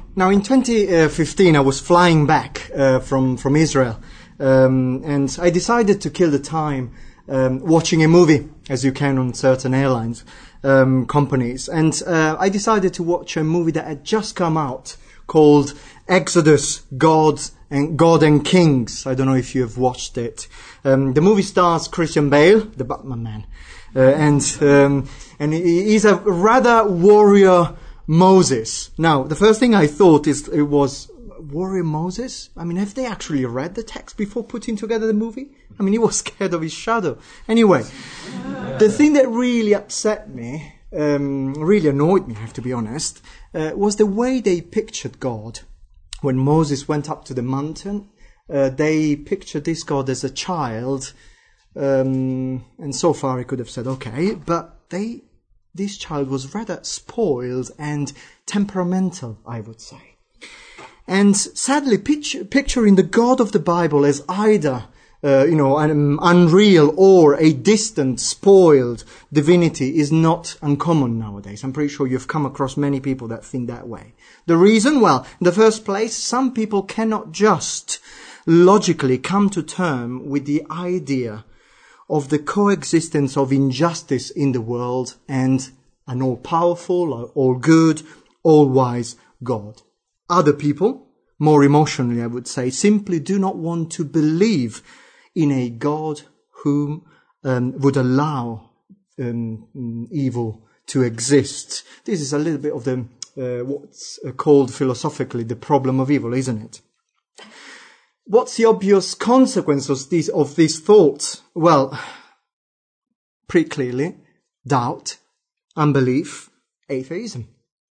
Now, in 2015, I was flying back from Israel, and I decided to kill the time watching a movie, as you can on certain airlines companies. And I decided to watch a movie that had just come out called Exodus, God and Kings. I don't know if you have watched it. The movie stars Christian Bale, the Batman man, and he's a rather warrior Moses. Now, the first thing I thought it was warrior Moses. I mean, have they actually read the text before putting together the movie? I mean, he was scared of his shadow. Anyway, the thing that really upset me, really annoyed me, I have to be honest, was the way they pictured God. When Moses went up to the mountain, they pictured this God as a child, and so far I could have said, okay, but this child was rather spoiled and temperamental, I would say. And sadly, picturing the God of the Bible as either, an unreal or a distant, spoiled divinity is not uncommon nowadays. I'm pretty sure you've come across many people that think that way. The reason? Well, in the first place, some people cannot just logically come to terms with the idea of the coexistence of injustice in the world and an all-powerful, all-good, all-wise God. Other people, more emotionally I would say, simply do not want to believe in a God who would allow evil to exist. This is a little bit of the what's called philosophically the problem of evil, isn't it? What's the obvious consequence of these thoughts? Well, pretty clearly, doubt, unbelief, atheism.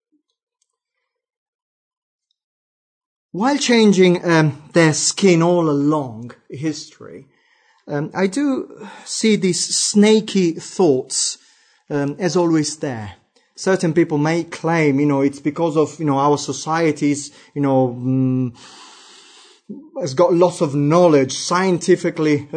While changing their skin all along history, I do see these snaky thoughts as always there. Certain people may claim, it's because of, our societies, has got lots of knowledge, scientifically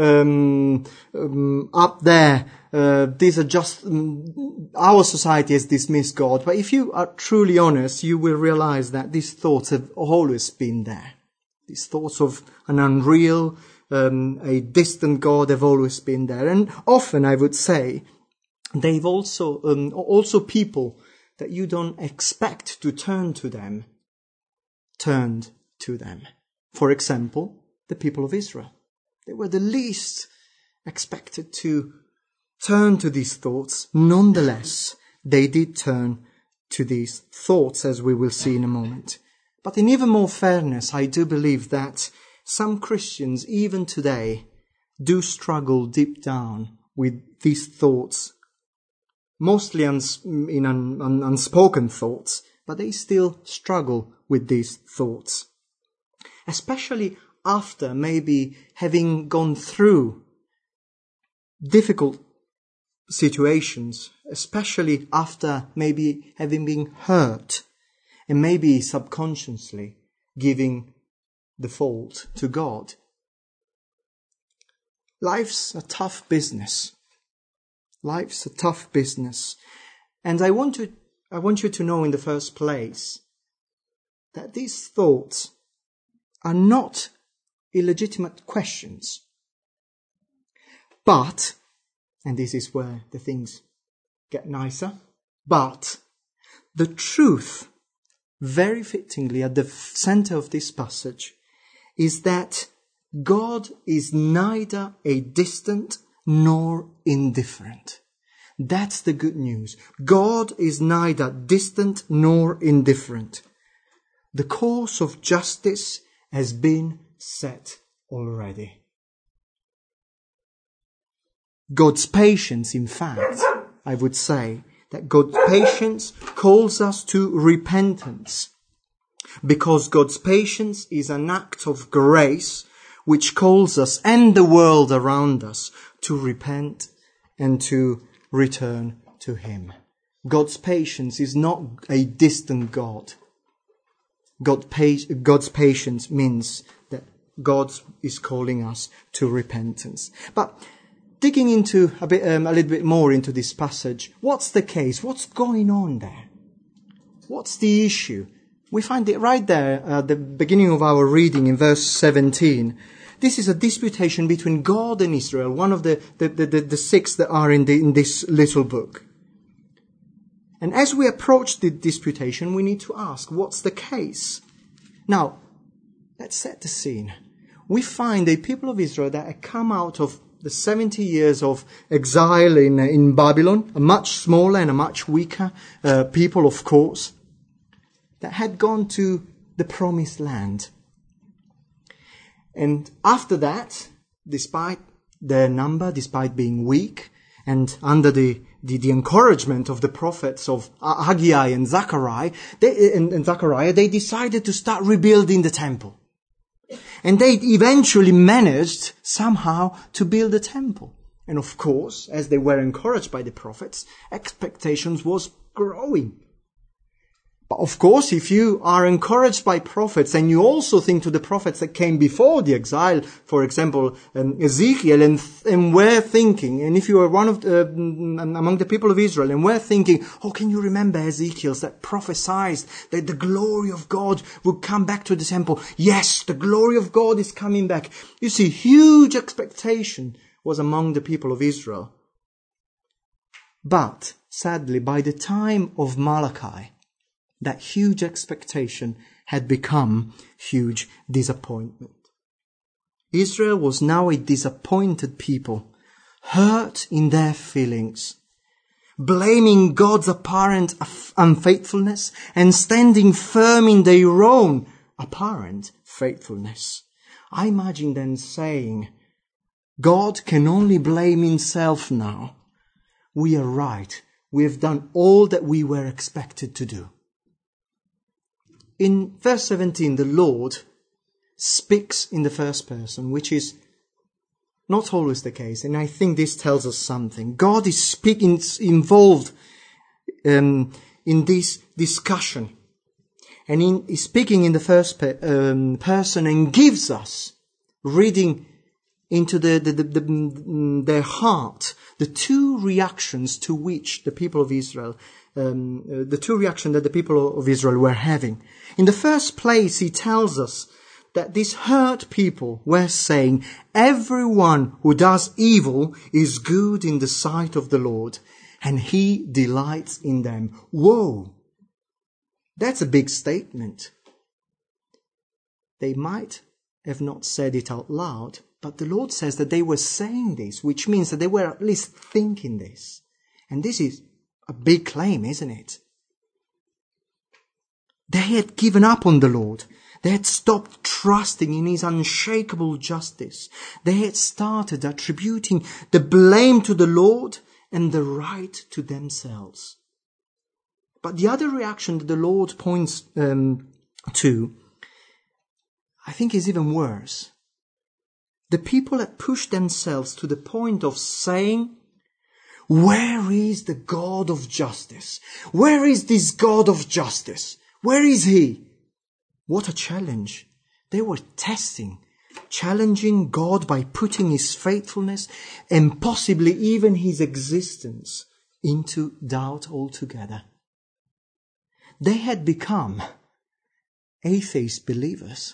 up there. These are just, our society has dismissed God. But if you are truly honest, you will realize that these thoughts have always been there. These thoughts of an unreal, a distant God have always been there. And often, I would say, they've also people that you don't expect to turn to them, turned to them. For example, the people of Israel. They were the least expected to turn to these thoughts. Nonetheless, they did turn to these thoughts, as we will see in a moment. But in even more fairness, I do believe that some Christians, even today, do struggle deep down with these thoughts, mostly in unspoken thoughts, but they still struggle with these thoughts. Especially after maybe having gone through difficult situations, especially after maybe having been hurt and maybe subconsciously giving the fault to God. Life's a tough business. Life's a tough business. And I want you to know in the first place that these thoughts are not illegitimate questions. But, and this is where the things get nicer, but the truth, very fittingly at the center of this passage, is that God is neither a distant nor indifferent. That's the good news. God is neither distant nor indifferent. The course of justice has been set already. God's patience, in fact, I would say that God's patience calls us to repentance, because God's patience is an act of grace which calls us and the world around us to repent and to return to Him. God's patience is not a distant God. God's patience means that God is calling us to repentance. But digging into a little bit more into this passage, what's the case? What's going on there? What's the issue? We find it right there at the beginning of our reading in verse 17. This is a disputation between God and Israel, one of the six that are in this little book. And as we approach the disputation, we need to ask, what's the case? Now, let's set the scene. We find a people of Israel that had come out of the 70 years of exile in Babylon, a much smaller and a much weaker people, of course, that had gone to the promised land. And after that, despite their number, despite being weak, and under the encouragement of the prophets of Haggai and Zechariah, they decided to start rebuilding the temple. And they eventually managed somehow to build a temple. And of course, as they were encouraged by the prophets, expectations was growing. But of course, if you are encouraged by prophets and you also think to the prophets that came before the exile, for example, Ezekiel, and were thinking, and if you are one of among the people of Israel and were thinking, oh, can you remember Ezekiel that prophesied that the glory of God would come back to the temple? Yes, the glory of God is coming back. You see, huge expectation was among the people of Israel. But sadly, by the time of Malachi, that huge expectation had become huge disappointment. Israel was now a disappointed people, hurt in their feelings, blaming God's apparent unfaithfulness and standing firm in their own apparent faithfulness. I imagine them saying, God can only blame himself now. We are right. We have done all that we were expected to do. In verse 17, the Lord speaks in the first person, which is not always the case. And I think this tells us something. God is involved in this discussion. And he's speaking in the first person and gives us, reading into their heart, the two reactions to which the people of Israel the two reactions that the people of Israel were having. In the first place, he tells us that these hurt people were saying, everyone who does evil is good in the sight of the Lord, and he delights in them. Whoa! That's a big statement. They might have not said it out loud, but the Lord says that they were saying this, which means that they were at least thinking this. And this is a big claim, isn't it? They had given up on the Lord. They had stopped trusting in his unshakable justice. They had started attributing the blame to the Lord and the right to themselves. But the other reaction that the Lord points to, I think, is even worse. The people had pushed themselves to the point of saying, where is the God of justice? Where is this God of justice? Where is he? What a challenge. They were challenging God by putting his faithfulness and possibly even his existence into doubt altogether. They had become atheist believers,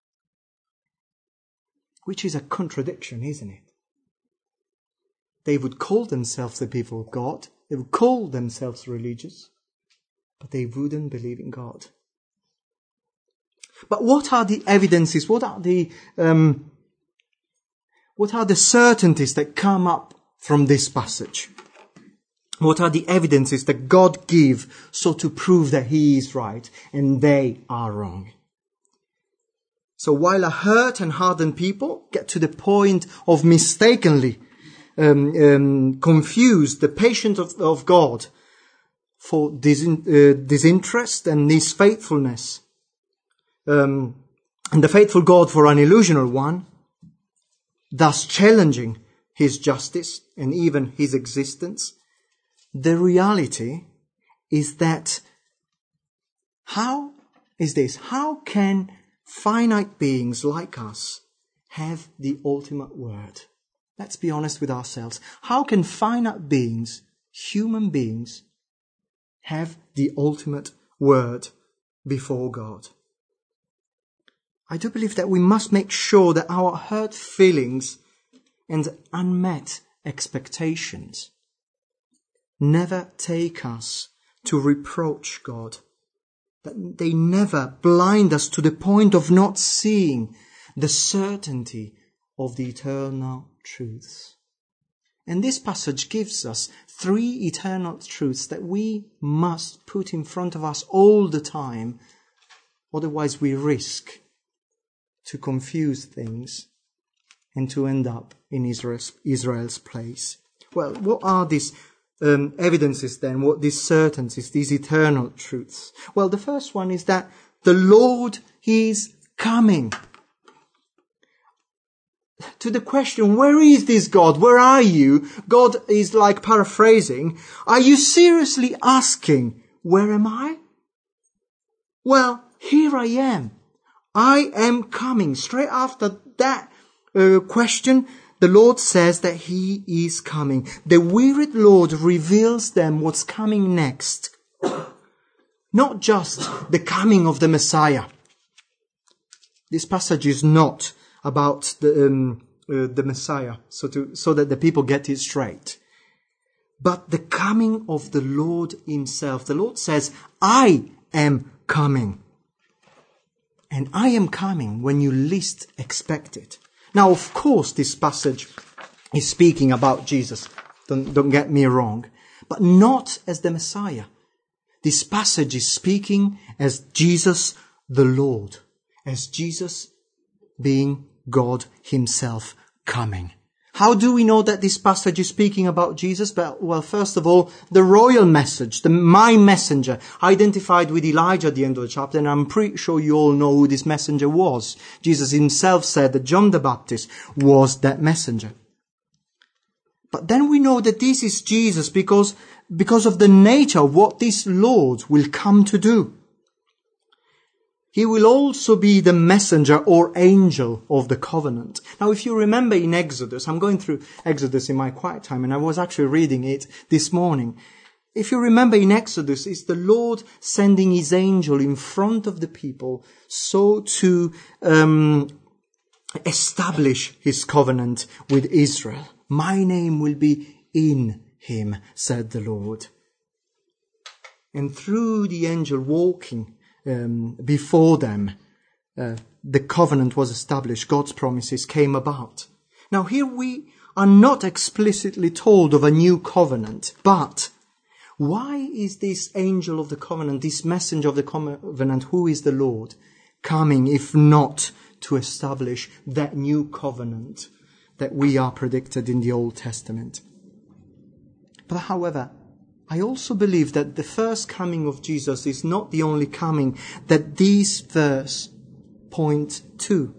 which is a contradiction, isn't it? They would call themselves the people of God. They would call themselves religious, but they wouldn't believe in God. But what are the evidences? What are the certainties that come up from this passage? What are the evidences that God gives so to prove that he is right and they are wrong? So while a hurt and hardened people get to the point of mistakenly confuse the patience of God for disinterest and his faithfulness, and the faithful God for an illusional one, thus challenging his justice and even his existence, the reality is that how can finite beings like us have the ultimate word? Let's be honest with ourselves. How can finite beings, human beings, have the ultimate word? before God. I do believe that we must make sure that our hurt feelings and unmet expectations never take us to reproach God, that they never blind us to the point of not seeing the certainty of the eternal truths. And this passage gives us 3 eternal truths that we must put in front of us all the time, otherwise we risk to confuse things and to end up in Israel's place. Well, what are these evidences then? What these certainties, these eternal truths? Well, the first one is that the Lord is coming. To the question, where is this God? Where are you? God is like paraphrasing. Are you seriously asking, where am I? Well, here I am. I am coming. Straight after that question, the Lord says that He is coming. The wearied Lord reveals them what's coming next. Not just the coming of the Messiah. This passage is not about the Messiah, so that the people get it straight. But the coming of the Lord Himself. The Lord says, I am coming. And I am coming when you least expect it. Now, of course, this passage is speaking about Jesus. Don't get me wrong. But not as the Messiah. This passage is speaking as Jesus the Lord. As Jesus being God Himself coming. How do we know that this passage is speaking about Jesus? Well, first of all, the royal message, my messenger, identified with Elijah at the end of the chapter, and I'm pretty sure you all know who this messenger was. Jesus Himself said that John the Baptist was that messenger. But then we know that this is Jesus because of the nature of what this Lord will come to do. He will also be the messenger or angel of the covenant. Now, if you remember in Exodus, I'm going through Exodus in my quiet time, and I was actually reading it this morning. If you remember in Exodus, it's the Lord sending His angel in front of the people so to establish His covenant with Israel. My name will be in him, said the Lord. And through the angel walking before them, the covenant was established. God's promises came about. Now here we are not explicitly told of a new covenant, but why is this angel of the covenant, this messenger of the covenant, who is the Lord, coming if not to establish that new covenant that we are predicted in the Old Testament? But however, I also believe that the first coming of Jesus is not the only coming that this verse point to.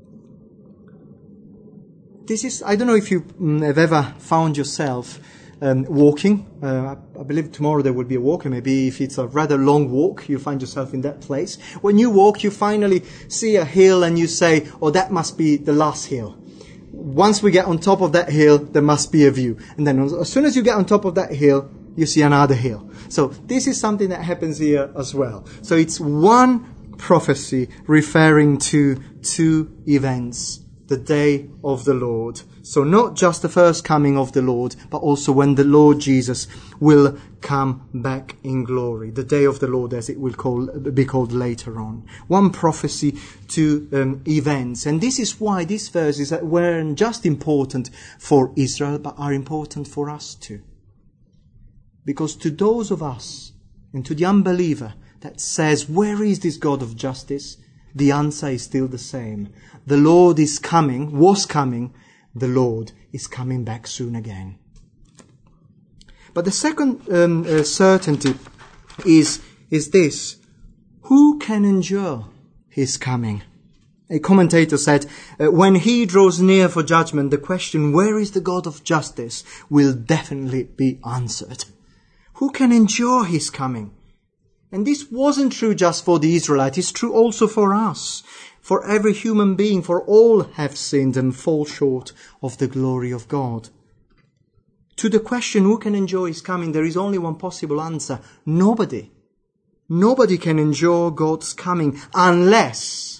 This is, I don't know if you have ever found yourself walking. I believe tomorrow there will be a walk, and maybe if it's a rather long walk, you find yourself in that place. When you walk, you finally see a hill and you say, oh, that must be the last hill. Once we get on top of that hill, there must be a view. And then as soon as you get on top of that hill, you see another hill. So this is something that happens here as well. So it's one prophecy referring to two events. The day of the Lord. So not just the first coming of the Lord, but also when the Lord Jesus will come back in glory. The day of the Lord, as it will be called later on. One prophecy, two events. And this is why these verses weren't just important for Israel, but are important for us too. Because to those of us, and to the unbeliever that says, where is this God of justice? The answer is still the same. The Lord is coming, was coming, the Lord is coming back soon again. But the second certainty is this. Who can endure his coming? A commentator said, when he draws near for judgment, the question, where is the God of justice, will definitely be answered. Who can endure his coming? And this wasn't true just for the Israelites, it's true also for us. For every human being, for all have sinned and fall short of the glory of God. To the question, who can endure his coming, there is only one possible answer. Nobody. Nobody can endure God's coming unless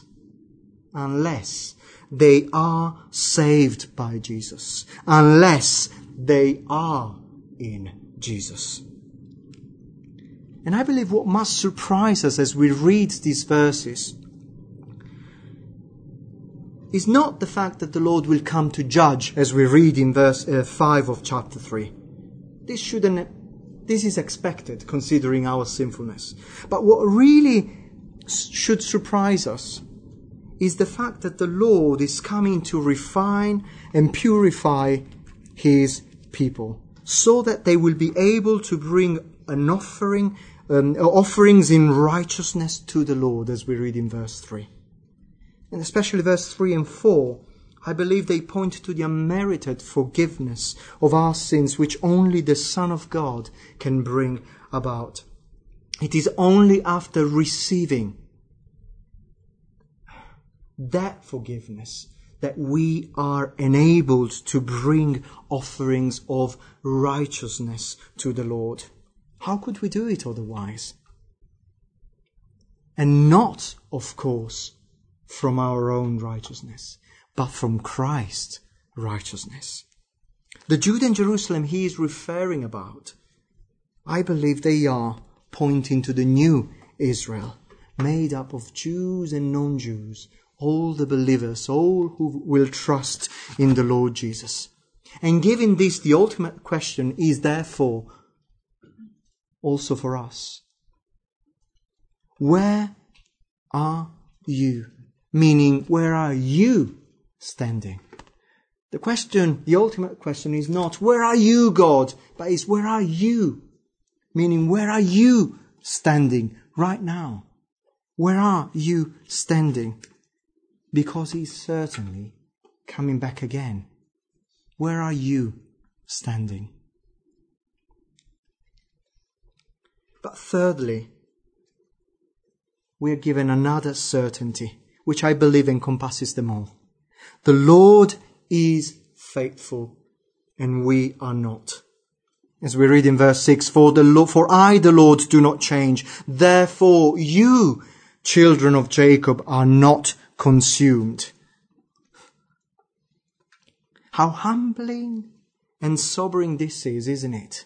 they are saved by Jesus, unless they are in Jesus. And I believe what must surprise us as we read these verses is not the fact that the Lord will come to judge, as we read in verse 5 of chapter 3. This is expected, considering our sinfulness. But what really should surprise us is the fact that the Lord is coming to refine and purify His people, so that they will be able to bring an offerings in righteousness to the Lord, as we read in verse 3. And especially verse 3 and 4, I believe they point to the unmerited forgiveness of our sins, which only the Son of God can bring about. It is only after receiving that forgiveness that we are enabled to bring offerings of righteousness to the Lord. How could we do it otherwise? And not, of course, from our own righteousness, but from Christ's righteousness. The Jude and Jerusalem he is referring about, I believe they are pointing to the new Israel, made up of Jews and non-Jews, all the believers, all who will trust in the Lord Jesus. And given this, the ultimate question is therefore also for us. Where are you? Meaning, where are you standing? The ultimate question is not, where are you, God? But is, where are you? Meaning, where are you standing right now? Where are you standing? Because He's certainly coming back again. Where are you standing? But thirdly, we are given another certainty, which I believe encompasses them all. The Lord is faithful, and we are not. As we read in verse 6, For I, the Lord, do not change. Therefore, you, children of Jacob, are not consumed. How humbling and sobering this is, isn't it?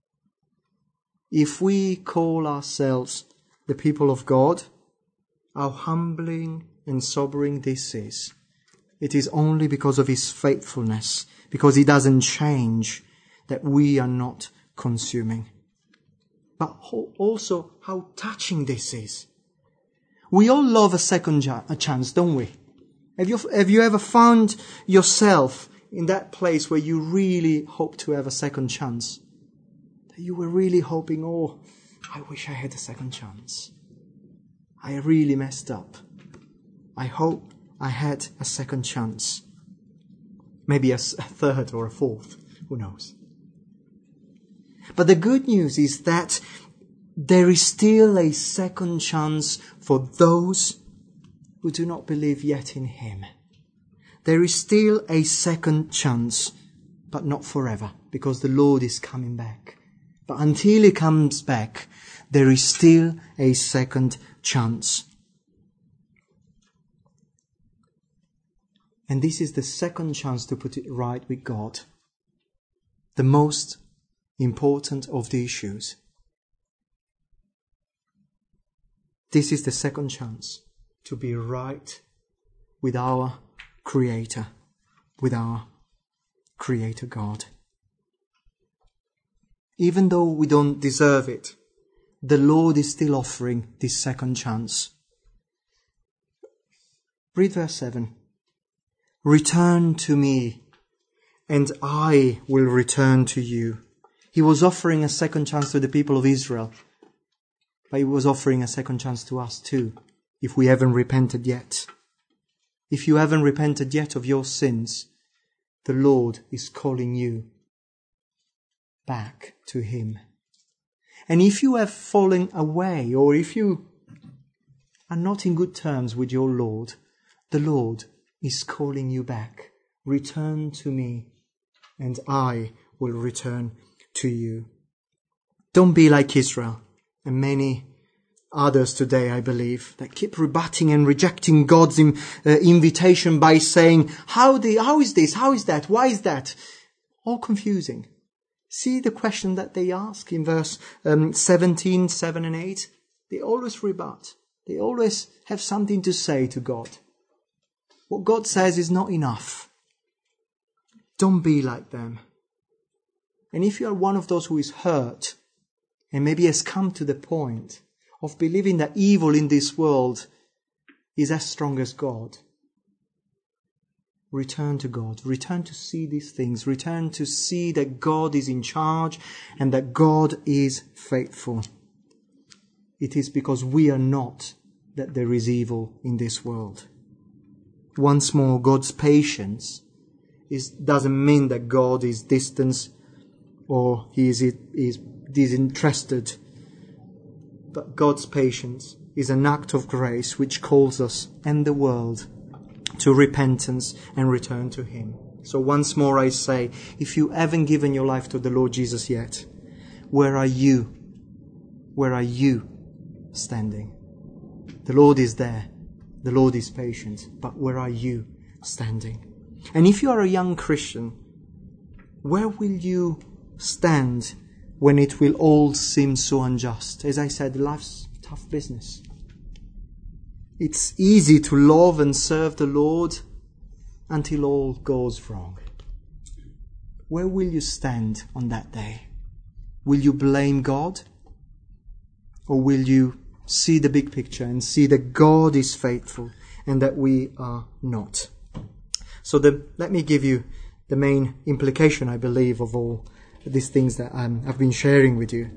If we call ourselves the people of God, how humbling and sobering this is. It is only because of His faithfulness, because He doesn't change, that we are not consuming. But also how touching this is. We all love a second chance, don't we? Have you ever found yourself in that place where you really hope to have a second chance? That you were really hoping, I wish I had a second chance. I really messed up. I hope I had a second chance. Maybe a third or a fourth. Who knows? But the good news is that there is still a second chance for those who do not believe yet in Him. There is still a second chance, but not forever, because the Lord is coming back. But until He comes back, there is still a second chance. And this is the second chance to put it right with God. The most important of the issues. This is the second chance to be right with our Creator, with our Creator God. Even though we don't deserve it, the Lord is still offering this second chance. Read verse 7. Return to me, and I will return to you. He was offering a second chance to the people of Israel, but He was offering a second chance to us too, if we haven't repented yet. If you haven't repented yet of your sins, the Lord is calling you back to Him. And if you have fallen away, or if you are not in good terms with your Lord, the Lord is calling you back. Return to me, and I will return to you. Don't be like Israel and many others today, I believe, that keep rebutting and rejecting God's invitation by saying, how is this? How is that? Why is that? All confusing. See the question that they ask in verse 17, 7 and 8? They always rebut. They always have something to say to God. What God says is not enough. Don't be like them. And if you are one of those who is hurt and maybe has come to the point of believing that evil in this world is as strong as God, return to God. Return to see these things. Return to see that God is in charge and that God is faithful. It is because we are not that there is evil in this world. Once more, God's patience doesn't mean that God is distant or He is disinterested. But God's patience is an act of grace which calls us and the world to repentance and return to Him. So once more I say, if you haven't given your life to the Lord Jesus yet, where are you? Where are you standing? The Lord is there. The Lord is patient. But where are you standing? And if you are a young Christian, where will you stand when it will all seem so unjust? As I said, life's tough business. It's easy to love and serve the Lord until all goes wrong. Where will you stand on that day? Will you blame God? Or will you see the big picture and see that God is faithful and that we are not? So let me give you the main implication, I believe, of all these things that I've been sharing with you.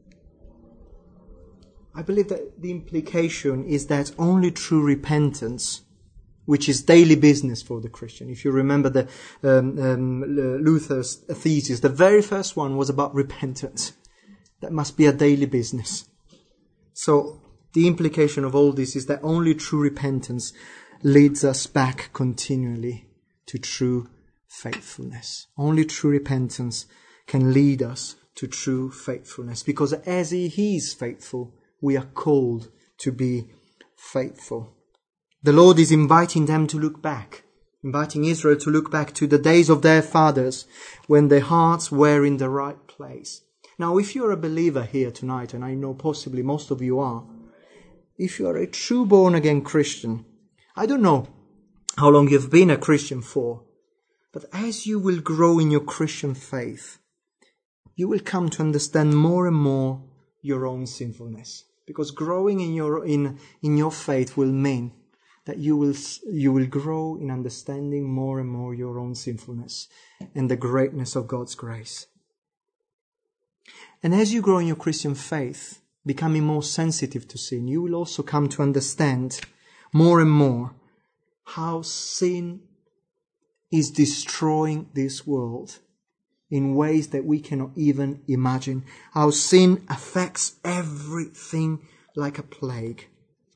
I believe that the implication is that only true repentance, which is daily business for the Christian. If you remember the Luther's thesis, the very first one was about repentance. That must be a daily business. So the implication of all this is that only true repentance leads us back continually to true faithfulness. Only true repentance can lead us to true faithfulness, because as He is faithful, we are called to be faithful. The Lord is inviting them to look back, inviting Israel to look back to the days of their fathers when their hearts were in the right place. Now, if you're a believer here tonight, and I know possibly most of you are, if you are a true born-again Christian, I don't know how long you've been a Christian for, but as you will grow in your Christian faith, you will come to understand more and more your own sinfulness. Because growing in your faith will mean that you will grow in understanding more and more your own sinfulness and the greatness of God's grace. And as you grow in your Christian faith, becoming more sensitive to sin, you will also come to understand more and more how sin is destroying this world in ways that we cannot even imagine. How sin affects everything like a plague.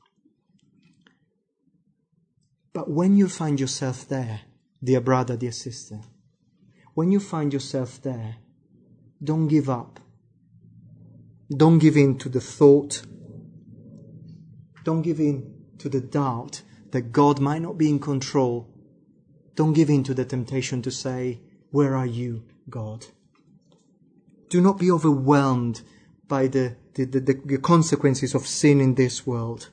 But when you find yourself there, dear brother, dear sister, when you find yourself there, don't give up. Don't give in to the thought. Don't give in to the doubt that God might not be in control. Don't give in to the temptation to say, "Where are you, God?" Do not be overwhelmed by the consequences of sin in this world.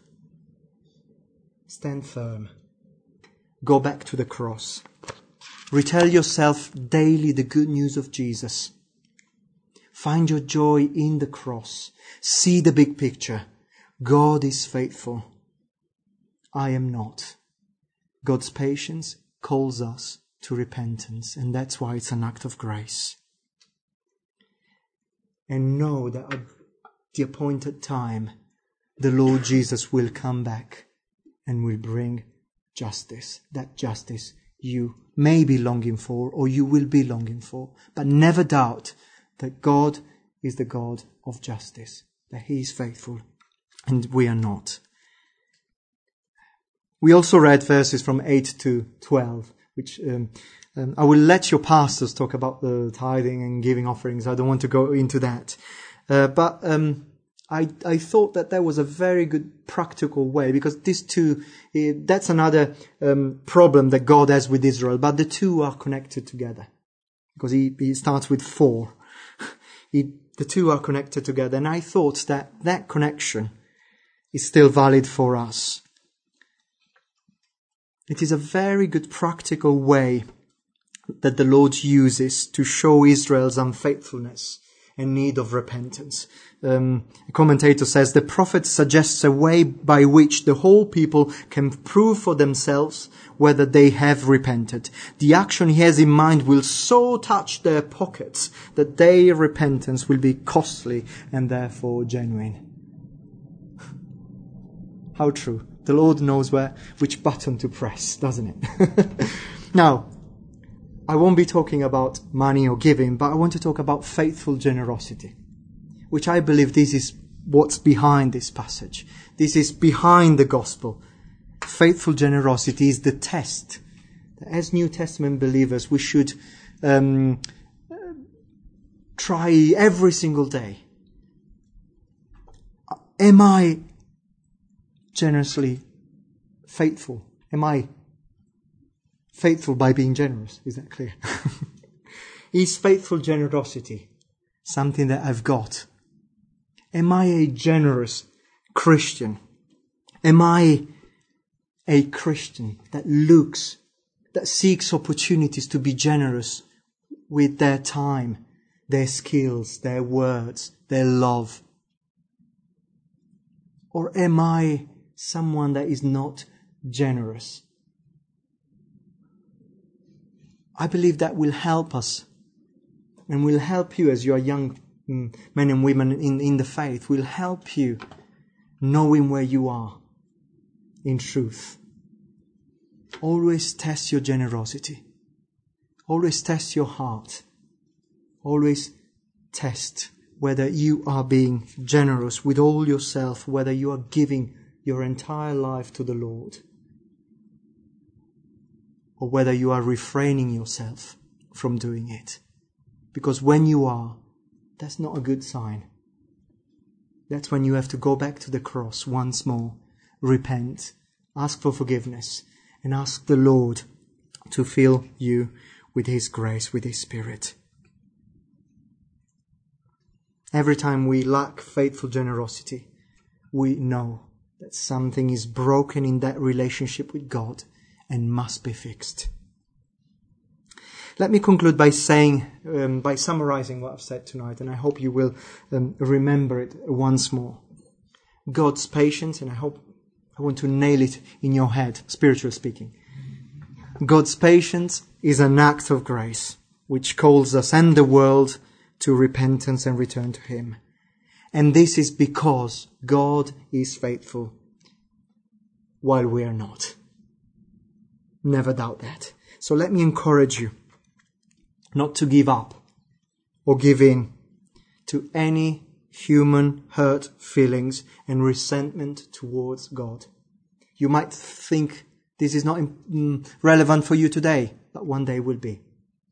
Stand firm. Go back to the cross. Retell yourself daily the good news of Jesus. Find your joy in the cross. See the big picture. God is faithful. I am not. God's patience calls us to repentance, and that's why it's an act of grace. And know that at the appointed time, the Lord Jesus will come back and will bring justice. That justice you may be longing for, or you will be longing for. But never doubt that God is the God of justice, that He is faithful, and we are not. We also read verses from 8 to 12, which I will let your pastors talk about the tithing and giving offerings. I don't want to go into that. But I thought that was a very good practical way, because these two, that's another problem that God has with Israel, but the two are connected together. Because he starts with 4. The two are connected together, and I thought that connection is still valid for us. It is a very good practical way that the Lord uses to show Israel's unfaithfulness and need of repentance. A commentator says, the prophet suggests a way by which the whole people can prove for themselves whether they have repented. The action he has in mind will so touch their pockets that their repentance will be costly and therefore genuine. How true. The Lord knows which button to press, doesn't it? Now, I won't be talking about money or giving, but I want to talk about faithful generosity, which I believe this is what's behind this passage. This is behind the gospel. Faithful generosity is the test. As New Testament believers, we should try every single day. Am I generously faithful? Am I faithful by being generous? Is that clear? Is faithful generosity something that I've got? Am I a generous Christian? Am I a Christian that seeks opportunities to be generous with their time, their skills, their words, their love? Or am I someone that is not generous? I believe that will help us, and will help you as you are young men and women in the faith, will help you knowing where you are in truth. Always test your generosity. Always test your heart. Always test whether you are being generous with all yourself, whether you are giving your entire life to the Lord, or whether you are refraining yourself from doing it. Because when you are, that's not a good sign. That's when you have to go back to the cross once more, repent, ask for forgiveness, and ask the Lord to fill you with His grace, with His Spirit. Every time we lack faithful generosity, we know that something is broken in that relationship with God and must be fixed. Let me conclude by summarizing what I've said tonight, and I hope you will remember it once more. God's patience, and I want to nail it in your head, spiritually speaking. God's patience is an act of grace, which calls us and the world to repentance and return to Him. And this is because God is faithful while we are not. Never doubt that. So let me encourage you not to give up or give in to any human hurt feelings and resentment towards God. You might think this is not relevant for you today, but one day will be.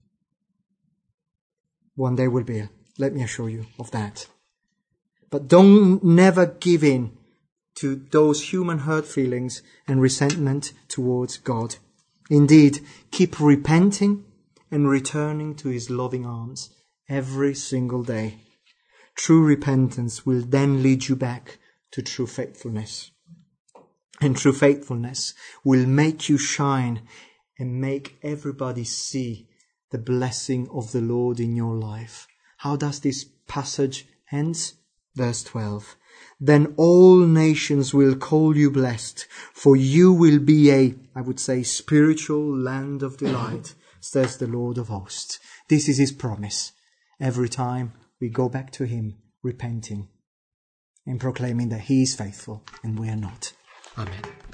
One day will be. Let me assure you of that. But don't never give in to those human hurt feelings and resentment towards God. Indeed, keep repenting and returning to His loving arms every single day. True repentance will then lead you back to true faithfulness. And true faithfulness will make you shine and make everybody see the blessing of the Lord in your life. How does this passage end? Verse 12. Then all nations will call you blessed, for you will be spiritual land of delight, says the Lord of hosts. This is His promise. Every time we go back to Him, repenting and proclaiming that He is faithful and we are not. Amen.